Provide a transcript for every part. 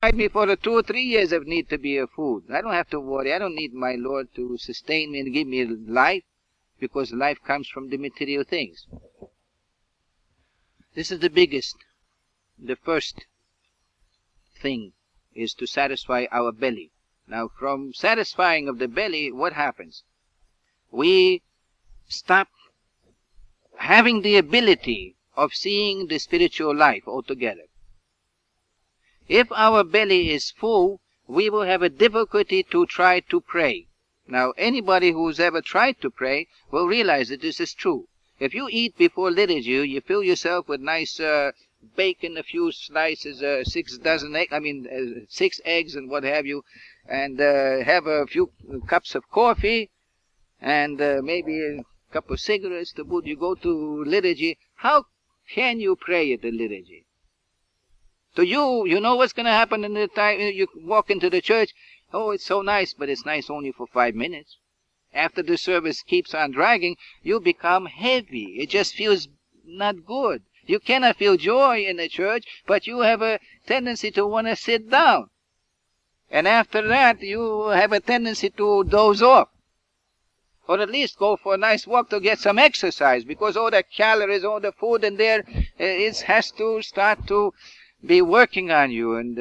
me for the 2 or 3 years of need to be a food. I don't have to worry. I don't need my Lord to sustain me and give me life, because life comes from the material things. This is the biggest. The first thing is to satisfy our belly. Now, from satisfying of the belly, what happens? We stop having the ability of seeing the spiritual life altogether. If our belly is full, we will have a difficulty to try to pray. Now, anybody who's ever tried to pray will realize that this is true. If you eat before liturgy, you fill yourself with nice bacon, a few slices, 6 eggs and what have you, and have a few cups of coffee, and maybe a couple of cigarettes to boot. You go to liturgy. How can you pray at the liturgy? To you, you know what's going to happen in the time you walk into the church. Oh, it's so nice, but it's nice only for 5 minutes. After the service keeps on dragging, you become heavy. It just feels not good. You cannot feel joy in the church, but you have a tendency to want to sit down. And after that, you have a tendency to doze off. Or at least go for a nice walk to get some exercise, because all the calories, all the food in there, it has to start to be working on you, and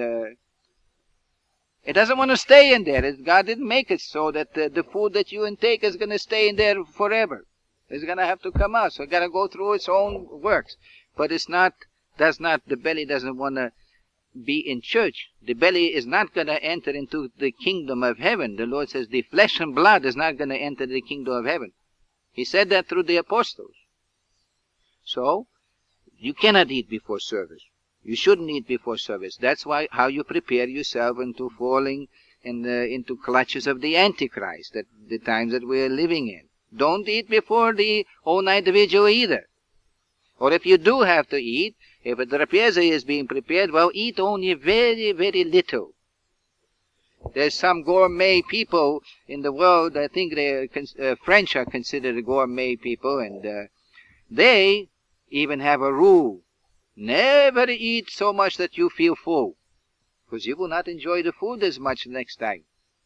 it doesn't want to stay in there. God didn't make it so that the food that you intake is going to stay in there forever. It's going to have to come out, so it's got to go through its own works. But the belly doesn't want to be in church. The belly is not going to enter into the kingdom of heaven. The Lord says the flesh and blood is not going to enter the kingdom of heaven. He said that through the apostles. So, you cannot eat before service. You shouldn't eat before service. That's how you prepare yourself into falling into clutches of the Antichrist, at the times that we are living in. Don't eat before the all-night vigil either. Or if you do have to eat, if a trapeza is being prepared, well, eat only very, very little. There's some gourmet people in the world. I think French are considered gourmet people, and they even have a rule. Never eat so much that you feel full, because you will not enjoy the food as much next time.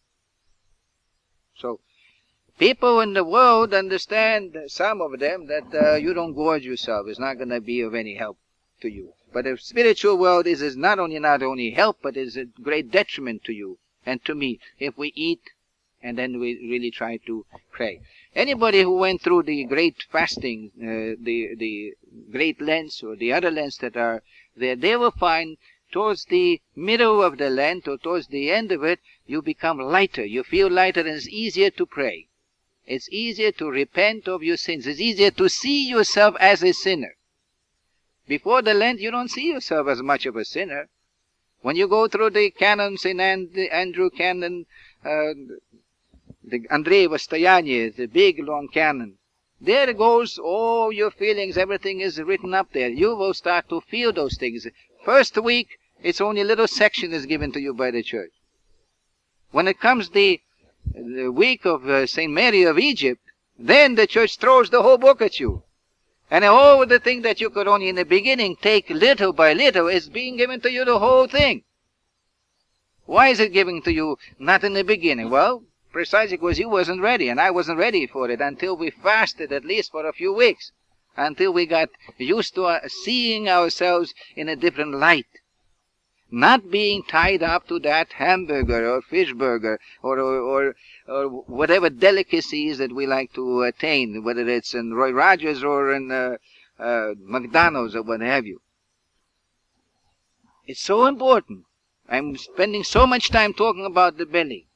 So, people in the world understand, some of them, that you don't gorge yourself. It's not going to be of any help to you. But the spiritual world is not only help, but is a great detriment to you and to me if we eat and then we really try to pray. Anybody who went through the great fasting, the great Lents or the other Lents that are there, they will find towards the middle of the Lent or towards the end of it, you become lighter. You feel lighter, and it's easier to pray. It's easier to repent of your sins. It's easier to see yourself as a sinner. Before the Lent, you don't see yourself as much of a sinner. When you go through the canon, St. Andrew canon, the Andrei Vostoyanyi, the big long canon, there goes all your feelings, everything is written up there. You will start to feel those things. First week, it's only a little section is given to you by the church. When it comes the week of St. Mary of Egypt, then the church throws the whole book at you. And all the thing that you could only in the beginning take little by little is being given to you the whole thing. Why is it given to you not in the beginning? Well, precisely because you wasn't ready, and I wasn't ready for it until we fasted at least for a few weeks, until we got used to seeing ourselves in a different light. Not being tied up to that hamburger or fish burger or whatever delicacies that we like to attain, whether it's in Roy Rogers or in McDonald's or what have you. It's so important. I'm spending so much time talking about the belly.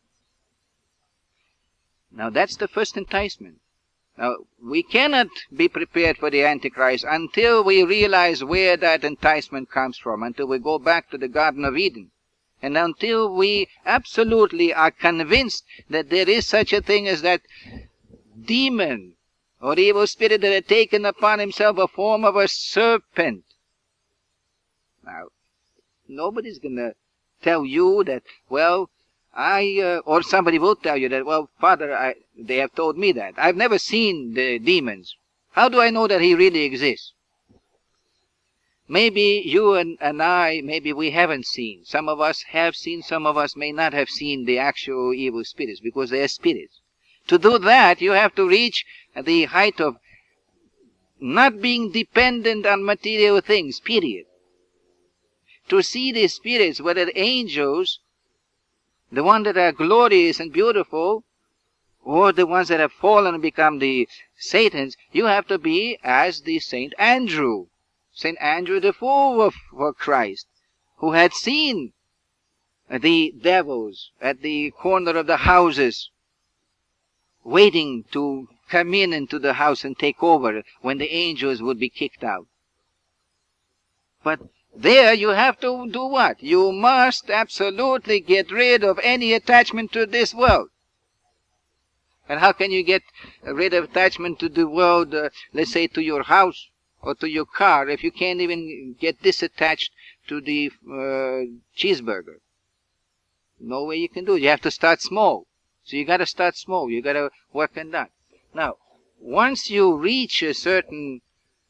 Now that's the first enticement. Now, we cannot be prepared for the Antichrist until we realize where that enticement comes from, until we go back to the Garden of Eden, and until we absolutely are convinced that there is such a thing as that demon or evil spirit that had taken upon himself a form of a serpent. Now, nobody's going to tell you that, well, or somebody will tell you that, well, Father, they have told me that. I've never seen the demons. How do I know that he really exists? maybe you and I, maybe we haven't seen. Some of us have seen, some of us may not have seen the actual evil spirits because they are spirits. To do that, you have to reach the height of not being dependent on material things, period. To see the spirits, whether angels, the ones that are glorious and beautiful, or the ones that have fallen and become the Satans, you have to be as the Saint Andrew. Saint Andrew, the fool of Christ, who had seen the devils at the corner of the houses, waiting to come into the house and take over when the angels would be kicked out. But there you have to do what? You must absolutely get rid of any attachment to this world. And how can you get rid of attachment to the world, let's say to your house or to your car, if you can't even get disattached to the cheeseburger? No way you can do it. You have to start small. So you got to start small. You got to work on that. Now, once you reach a certain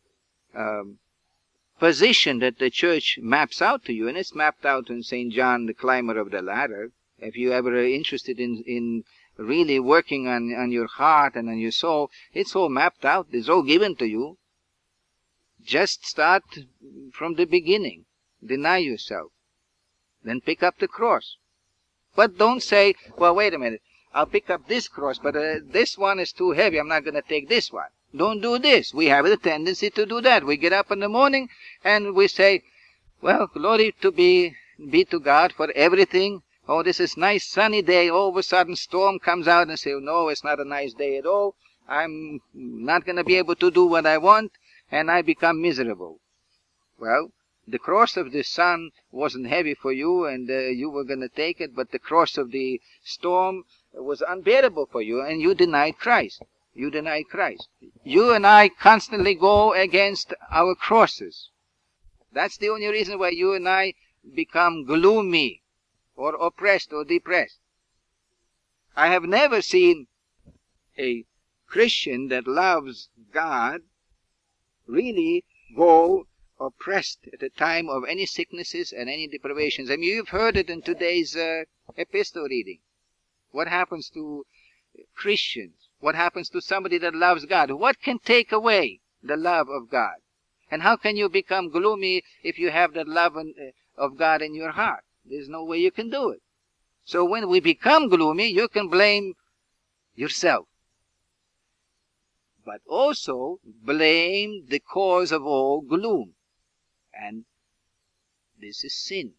position that the church maps out to you, and it's mapped out in St. John, the Climber of the Ladder, if you ever are interested in really working on your heart and on your soul, it's all mapped out. It's all given to you. Just start from the beginning. Deny yourself. Then pick up the cross. But don't say, well, wait a minute. I'll pick up this cross, but this one is too heavy. I'm not going to take this one. Don't do this. We have the tendency to do that. We get up in the morning and we say, well, glory to be to God for everything. Oh, this is nice sunny day. All of a sudden storm comes out and say, no, it's not a nice day at all. I'm not going to be able to do what I want, and I become miserable. Well, the cross of the sun wasn't heavy for you, and you were going to take it, but the cross of the storm was unbearable for you, and you denied Christ. You denied Christ. You and I constantly go against our crosses. That's the only reason why you and I become gloomy or oppressed or depressed. I have never seen a Christian that loves God really go oppressed at the time of any sicknesses and any deprivations. I mean, you've heard it in today's epistle reading. What happens to Christians? What happens to somebody that loves God? What can take away the love of God? And how can you become gloomy if you have that love of God in your heart? There's no way you can do it. So when we become gloomy, you can blame yourself. But also blame the cause of all gloom. And this is sin.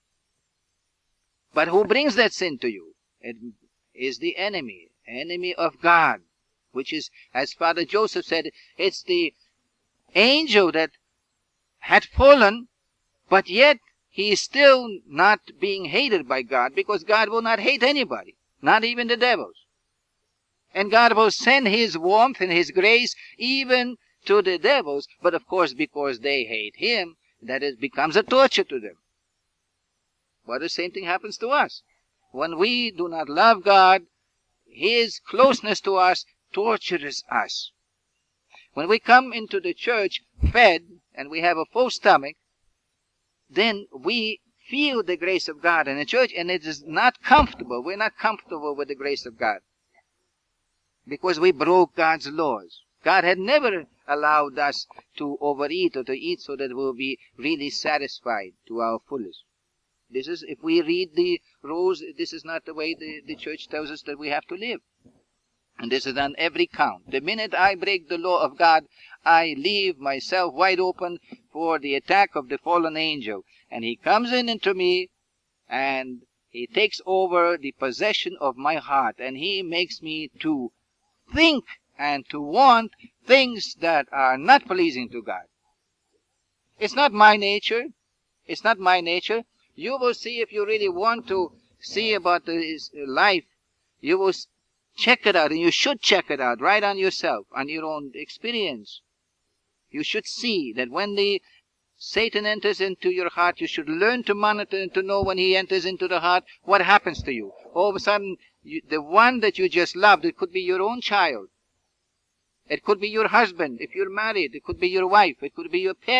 But who brings that sin to you? It is the enemy of God, which is, as Father Joseph said, it's the angel that had fallen, but yet he is still not being hated by God, because God will not hate anybody, not even the devils. And God will send his warmth and his grace even to the devils, but of course because they hate him, that it becomes a torture to them. But the same thing happens to us. When we do not love God, his closeness to us tortures us. When we come into the church fed and we have a full stomach, then we feel the grace of God in the church, and it is not comfortable. We're not comfortable with the grace of God because we broke God's laws. God had never allowed us to overeat or to eat so that we'll be really satisfied to our fullest. This is, if we read the rules, this is not the way the church tells us that we have to live. And this is on every count. The minute I break the law of God, I leave myself wide open for the attack of the fallen angel. And he comes into me and he takes over the possession of my heart. And he makes me to think and to want things that are not pleasing to God. It's not my nature. It's not my nature. You will see, if you really want to see about this life, you will check it out, and you should check it out right on yourself, on your own experience. You should see that when the Satan enters into your heart, you should learn to monitor and to know when he enters into the heart, what happens to you. All of a sudden, the one that you just loved, it could be your own child. It could be your husband, if you're married. It could be your wife. It could be your parents.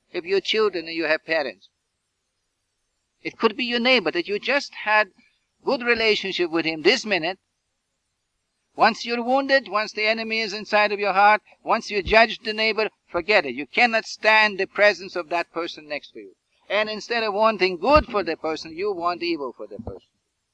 If you're children and you have parents. It could be your neighbor that you just had good relationship with him this minute. Once you're wounded, once the enemy is inside of your heart, once you judge the neighbor, forget it. You cannot stand the presence of that person next to you. And instead of wanting good for the person, you want evil for the person.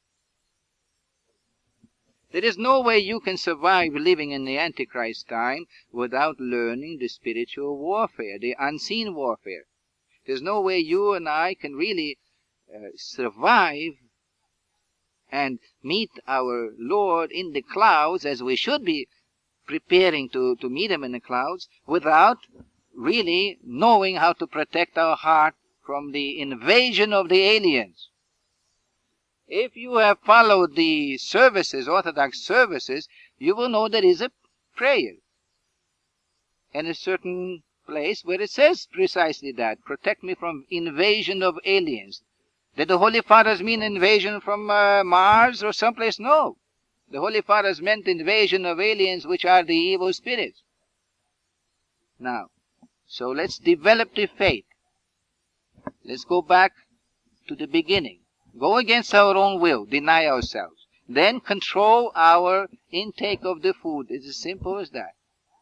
There is no way you can survive living in the Antichrist time without learning the spiritual warfare, the unseen warfare. There's no way you and I can really survive and meet our Lord in the clouds as we should be preparing to meet Him in the clouds without really knowing how to protect our heart from the invasion of the aliens. If you have followed the services, Orthodox services, you will know there is a prayer in a certain place where it says precisely that. Protect me from invasion of aliens. Did the Holy Fathers mean invasion from Mars or someplace? No. The Holy Fathers meant invasion of aliens, which are the evil spirits. Now, so let's develop the faith. Let's go back to the beginning. Go against our own will, deny ourselves. Then control our intake of the food. It's as simple as that.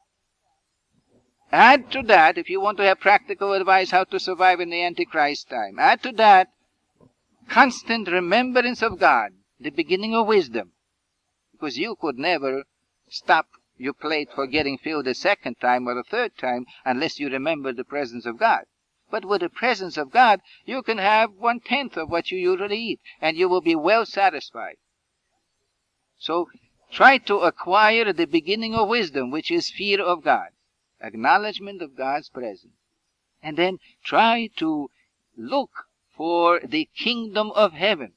Add to that, if you want to have practical advice how to survive in the Antichrist time, add to that constant remembrance of God, the beginning of wisdom. Because you could never stop your plate for getting filled a second time or a third time unless you remember the presence of God. But with the presence of God, you can have 1/10 of what you usually eat, and you will be well satisfied. So try to acquire the beginning of wisdom, which is fear of God, acknowledgement of God's presence. And then try to look for the kingdom of heaven.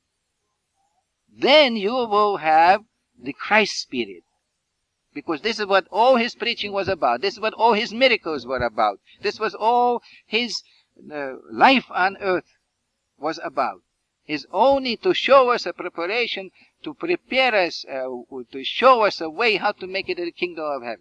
Then you will have the Christ spirit. Because this is what all his preaching was about. This is what all his miracles were about. This was all his life on earth was about. Is only to show us a preparation, to prepare us, to show us a way how to make it to the kingdom of heaven.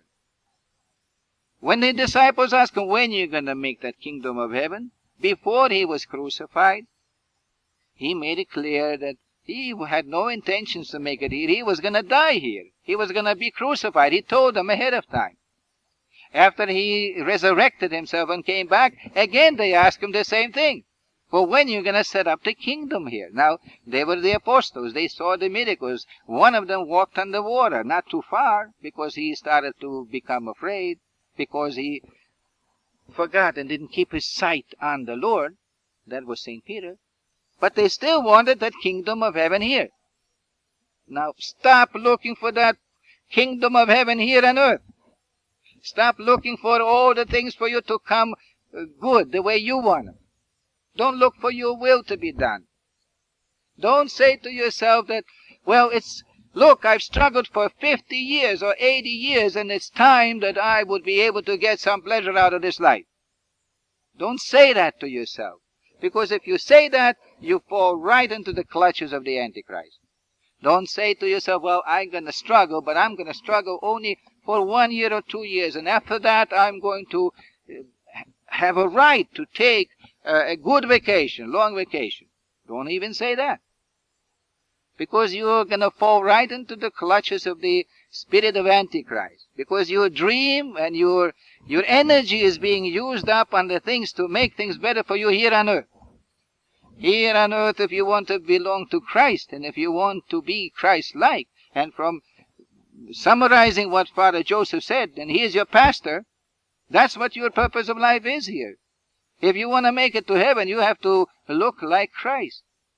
When the disciples asked him, when are you going to make that kingdom of heaven? Before he was crucified, he made it clear that he had no intentions to make it here. He was going to die here. He was going to be crucified. He told them ahead of time. After he resurrected himself and came back, again they asked him the same thing. Well, when are you going to set up the kingdom here? Now, they were the apostles. They saw the miracles. One of them walked on the water, not too far, because he started to become afraid, because he forgot and didn't keep his sight on the Lord. That was St. Peter. But they still wanted that kingdom of heaven here. Now, stop looking for that kingdom of heaven here on earth. Stop looking for all the things for you to come good, the way you want them. Don't look for your will to be done. Don't say to yourself that, well, look, I've struggled for 50 years or 80 years, and it's time that I would be able to get some pleasure out of this life. Don't say that to yourself. Because if you say that, you fall right into the clutches of the Antichrist. Don't say to yourself, well, I'm going to struggle, but I'm going to struggle only for 1 year or 2 years. And after that, I'm going to have a right to take a good vacation, long vacation. Don't even say that. Because you're going to fall right into the clutches of the spirit of Antichrist. Because your dream and your energy is being used up on the things to make things better for you here on earth. Here on earth, if you want to belong to Christ, and if you want to be Christ-like, and from summarizing what Father Joseph said, and he is your pastor, that's what your purpose of life is here. If you want to make it to heaven, you have to look like Christ.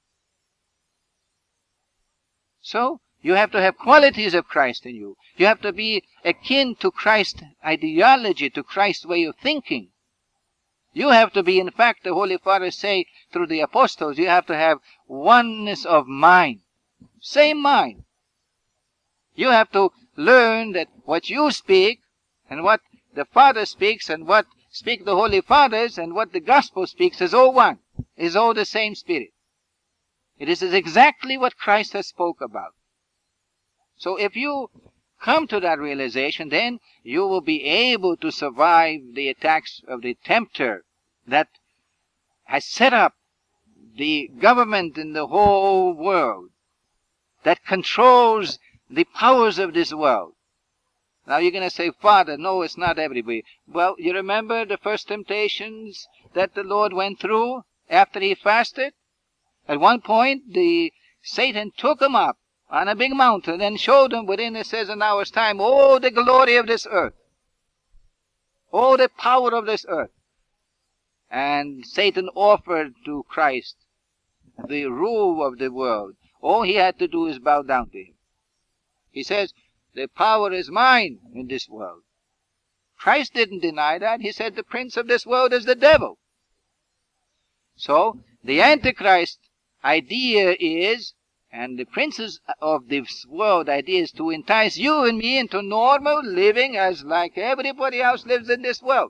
So, you have to have qualities of Christ in you. You have to be akin to Christ's ideology, to Christ's way of thinking. You have to be, in fact, the Holy Father say through the apostles, you have to have oneness of mind. Same mind. You have to learn that what you speak and what the Father speaks and what speak the Holy Fathers and what the Gospel speaks is all one, is all the same Spirit. It is exactly what Christ has spoke about. So if you come to that realization, then you will be able to survive the attacks of the tempter that has set up the government in the whole world that controls the powers of this world. Now you're going to say, Father, no, it's not everybody. Well, you remember the first temptations that the Lord went through after he fasted? At one point, Satan took him up on a big mountain and showed him within, it says, an hour's time, all the glory of this earth, all the power of this earth. And Satan offered to Christ the rule of the world. All he had to do is bow down to him. He says, the power is mine in this world. Christ didn't deny that. He said the prince of this world is the devil. So the Antichrist idea is, and the princes of this world idea is, to entice you and me into normal living as like everybody else lives in this world.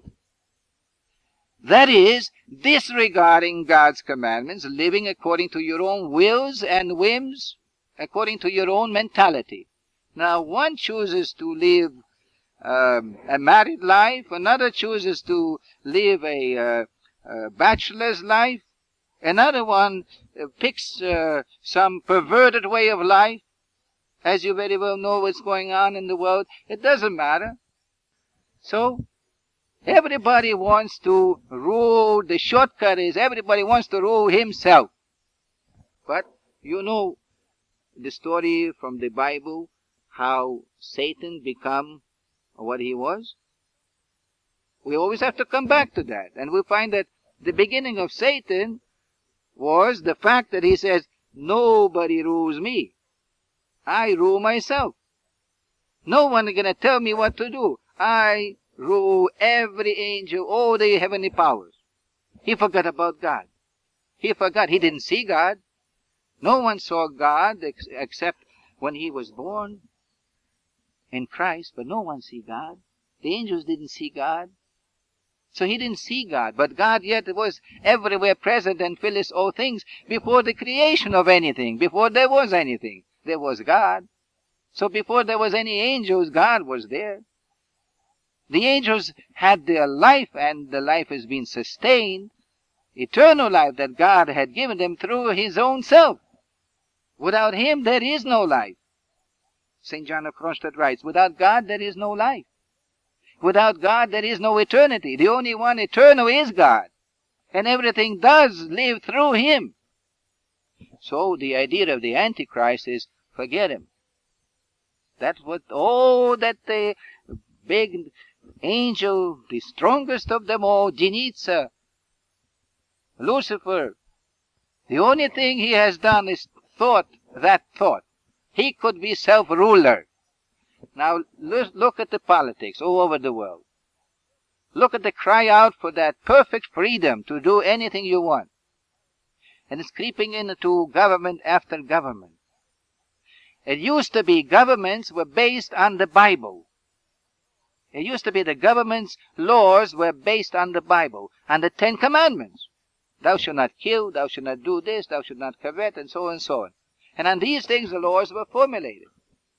That is, disregarding God's commandments, living according to your own wills and whims, according to your own mentality. Now, one chooses to live a married life, another chooses to live a bachelor's life, another one picks some perverted way of life. As you very well know what's going on in the world, it doesn't matter. So, everybody wants to rule. The shortcut is everybody wants to rule himself. But you know the story from the Bible, how Satan became what he was. We always have to come back to that. And we find that the beginning of Satan was the fact that he says, nobody rules me. I rule myself. No one is going to tell me what to do. I rule every angel, all the heavenly powers. He forgot about God. He forgot. He didn't see God. No one saw God except when he was born in Christ, but no one see God. The angels didn't see God. So he didn't see God, but God yet was everywhere present and fills all things. Before the creation of anything, before there was anything, there was God. So before there was any angels, God was there. The angels had their life, and the life has been sustained, eternal life that God had given them through his own self. Without him, there is no life. St. John of Kronstadt writes, without God, there is no life. Without God, there is no eternity. The only one eternal is God. And everything does live through him. So the idea of the Antichrist is, forget him. That's what all that the big angel, the strongest of them all, Jinitsa, Lucifer, the only thing he has done is thought that thought. He could be self-ruler. Now, look at the politics all over the world. Look at the cry out for that perfect freedom to do anything you want. And it's creeping into government after government. It used to be governments were based on the Bible. It used to be the government's laws were based on the Bible, on the 10 Commandments. Thou shalt not kill, thou shalt not do this, thou shalt not covet, and so on and so on. And on these things the laws were formulated.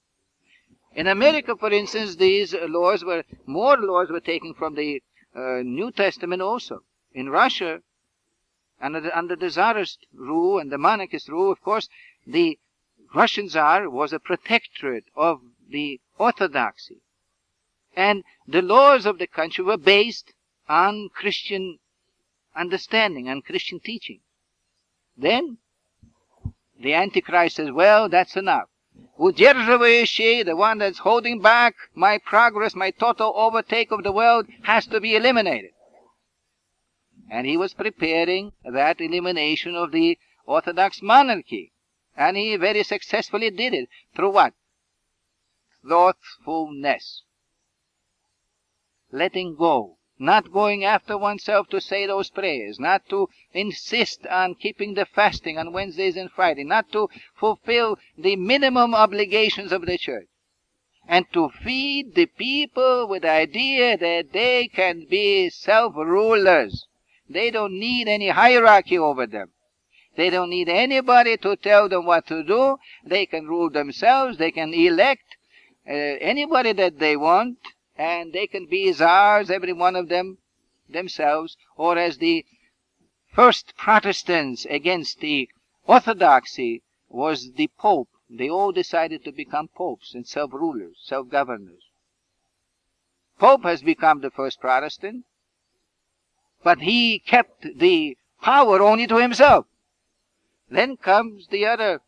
In America, for instance, these laws were, more laws were taken from the New Testament also. In Russia, under the Tsarist rule and the monarchist rule, of course, the Russian Tsar was a protectorate of the Orthodoxy. And the laws of the country were based on Christian understanding, on Christian teaching. Then the Antichrist says, well, that's enough. Udерживающий, the one that's holding back my progress, my total overtake of the world, has to be eliminated. And he was preparing that elimination of the Orthodox monarchy. And he very successfully did it. Through what? Slothfulness. Letting go. Not going after oneself to say those prayers. Not to insist on keeping the fasting on Wednesdays and Friday. Not to fulfill the minimum obligations of the church. And to feed the people with the idea that they can be self-rulers. They don't need any hierarchy over them. They don't need anybody to tell them what to do. They can rule themselves. They can elect anybody that they want. And they can be czars, every one of them, themselves. Or as the first Protestants against the Orthodoxy was the Pope. They all decided to become popes and self-rulers, self-governors. Pope has become the first Protestant, but he kept the power only to himself. Then comes the other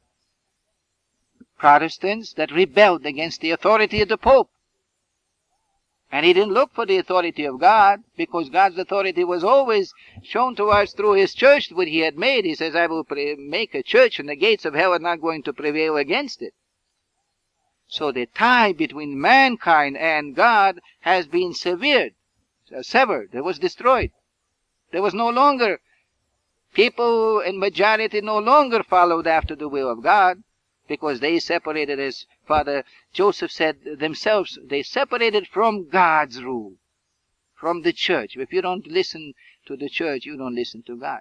Protestants that rebelled against the authority of the Pope. And he didn't look for the authority of God, because God's authority was always shown to us through his church, what he had made. He says, I will make a church, and the gates of hell are not going to prevail against it. So the tie between mankind and God has been severed. It was destroyed. There was no longer, people in majority no longer followed after the will of God, because they separated, as Father Joseph said themselves, they separated from God's rule, from the church. If you don't listen to the church, you don't listen to God.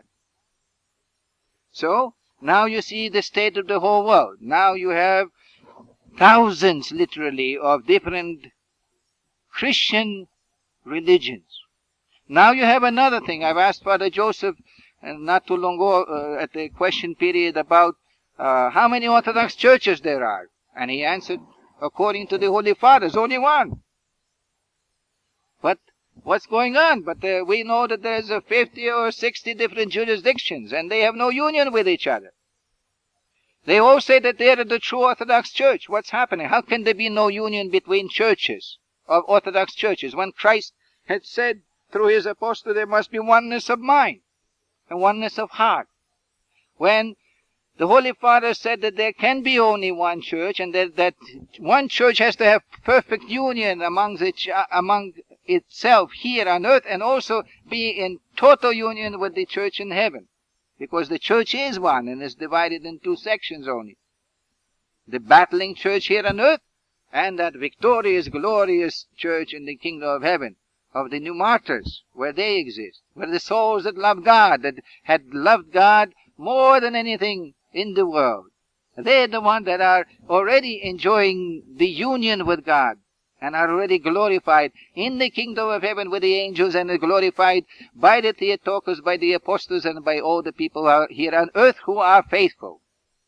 So, now you see the state of the whole world. Now you have thousands, literally, of different Christian religions. Now you have another thing. I've asked Father Joseph not too long ago at the question period about how many Orthodox churches there are. And he answered, according to the Holy Fathers, only one. But what's going on? But we know that there's 50 or 60 different jurisdictions, and they have no union with each other. They all say that they are the true Orthodox Church. What's happening? How can there be no union between churches, of Orthodox churches, when Christ had said through his apostle there must be oneness of mind and oneness of heart? When the Holy Father said that there can be only one church, and that one church has to have perfect union among itself here on earth, and also be in total union with the church in heaven. Because the church is one and is divided in two sections only. The battling church here on earth, and that victorious, glorious church in the kingdom of heaven, of the new martyrs, where they exist, where the souls that love God, that had loved God more than anything in the world. They're the ones that are already enjoying the union with God and are already glorified in the kingdom of heaven with the angels, and are glorified by the Theotokos, by the apostles, and by all the people here on earth who are faithful.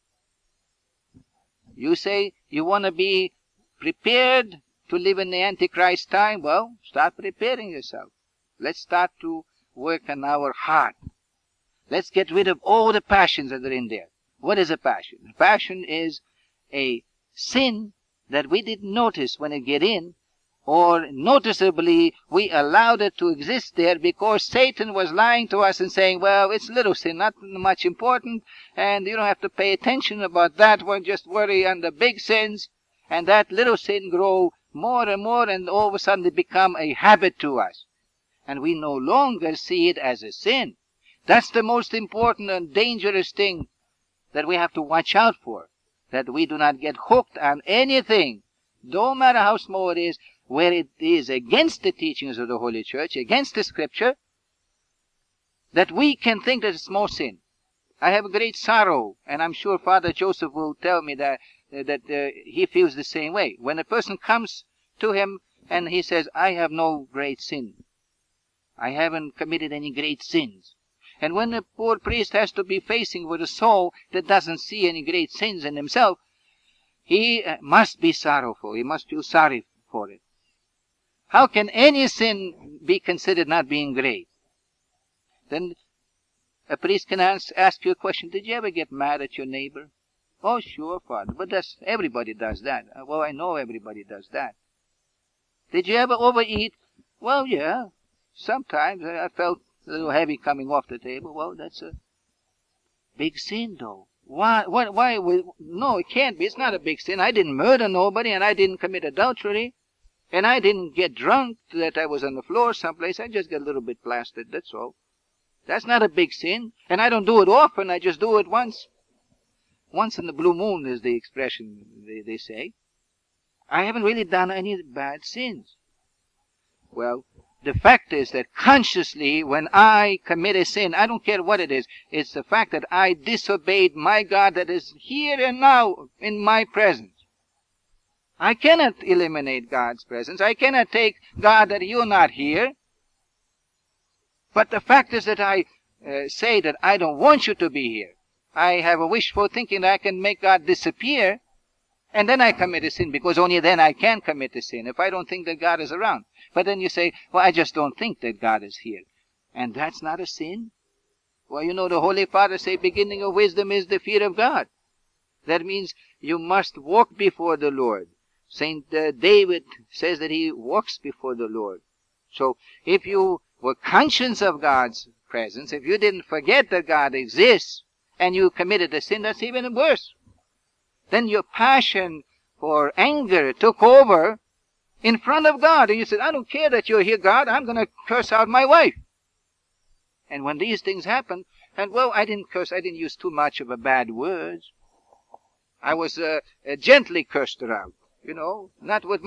You say you want to be prepared to live in the Antichrist time? Well, start preparing yourself. Let's start to work on our heart. Let's get rid of all the passions that are in there. What is a passion? A passion is a sin that we didn't notice when it get in, or noticeably we allowed it to exist there because Satan was lying to us and saying, well, it's little sin, not much important, and you don't have to pay attention about that one, just worry on the big sins, and that little sin grow more and more, and all of a sudden it become a habit to us, and we no longer see it as a sin. That's the most important and dangerous thing that we have to watch out for, that we do not get hooked on anything, no matter how small it is, where it is against the teachings of the Holy Church, against the Scripture, that we can think that it's small sin. I have great sorrow, and I'm sure Father Joseph will tell me that he feels the same way. When a person comes to him and he says, I have no great sin, I haven't committed any great sins. And when a poor priest has to be facing with a soul that doesn't see any great sins in himself, he must be sorrowful. He must feel sorry for it. How can any sin be considered not being great? Then a priest can ask you a question. Did you ever get mad at your neighbor? Oh, sure, Father. But everybody does that. Well, I know everybody does that. Did you ever overeat? Well, yeah. Sometimes I felt a little heavy coming off the table. Well, that's a big sin, though. Why? No, it can't be. It's not a big sin. I didn't murder nobody, and I didn't commit adultery, and I didn't get drunk that I was on the floor someplace. I just got a little bit plastered, that's all. That's not a big sin, and I don't do it often. I just do it once. Once in the blue moon is the expression they say. I haven't really done any bad sins. Well, the fact is that consciously, when I commit a sin, I don't care what it is, it's the fact that I disobeyed my God that is here and now in my presence. I cannot eliminate God's presence. I cannot take God that you're not here. But the fact is that I say that I don't want you to be here. I have a wishful thinking that I can make God disappear, and then I commit a sin, because only then I can commit a sin, if I don't think that God is around. But then you say, well, I just don't think that God is here. And that's not a sin? Well, you know, the Holy Father say, beginning of wisdom is the fear of God. That means you must walk before the Lord. Saint David says that he walks before the Lord. So if you were conscious of God's presence, if you didn't forget that God exists, and you committed a sin, that's even worse. Then your passion for anger took over in front of God. And you said, I don't care that you're here, God. I'm going to curse out my wife. And when these things happen, and well, I didn't curse. I didn't use too much of a bad words. I was gently cursed her out. You know, not with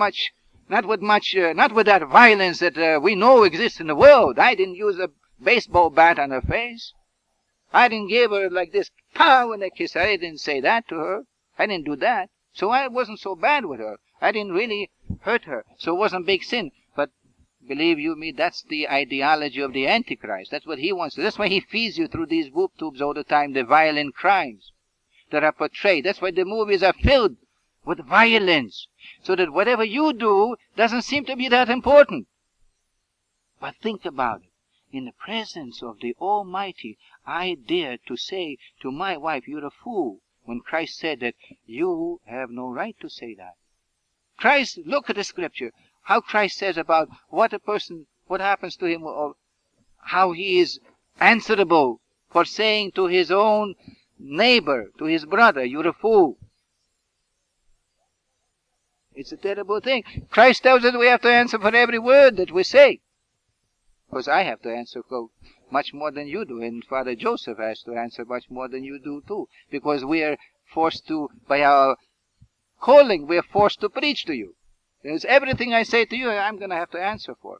that violence that we know exists in the world. I didn't use a baseball bat on her face. I didn't give her like this, pow, and a kiss. I didn't say that to her. I didn't do that. So I wasn't so bad with her. I didn't really hurt her. So it wasn't a big sin. But believe you me, that's the ideology of the Antichrist. That's what he wants. That's why he feeds you through these boob tubes all the time, the violent crimes that are portrayed. That's why the movies are filled with violence. So that whatever you do doesn't seem to be that important. But think about it. In the presence of the Almighty, I dare to say to my wife, you're a fool, when Christ said that you have no right to say that. Christ, look at the scripture, how Christ says about what happens to him, or how he is answerable for saying to his own neighbor, to his brother, you're a fool. It's a terrible thing. Christ tells us we have to answer for every word that we say. Because I have to answer for much more than you do, and Father Joseph has to answer much more than you do too. Because we are forced to, by our calling, we are forced to preach to you. There's everything I say to you, I'm going to have to answer for.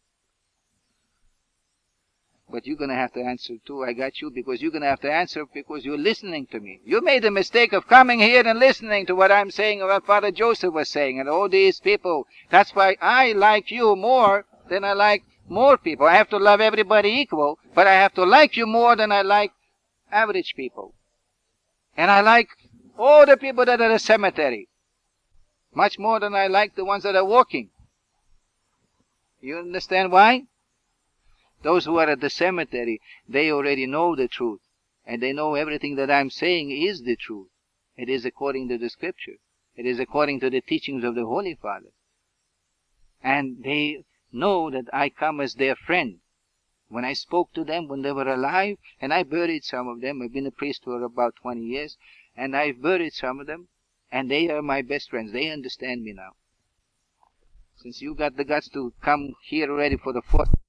But you're going to have to answer too. I got you, because you're going to have to answer because you're listening to me. You made the mistake of coming here and listening to what I'm saying, or what Father Joseph was saying, and all these people. That's why I like you more than I like more people. I have to love everybody equal, but I have to like you more than I like average people. And I like all the people that are at the cemetery much more than I like the ones that are walking. You understand why? Those who are at the cemetery, they already know the truth. And they know everything that I'm saying is the truth. It is according to the scripture. It is according to the teachings of the Holy Father. And they know that I come as their friend. When I spoke to them when they were alive, and I buried some of them. I've been a priest for about 20 years, and I've buried some of them, and they are my best friends. They understand me now. Since you got the guts to come here already for the fourth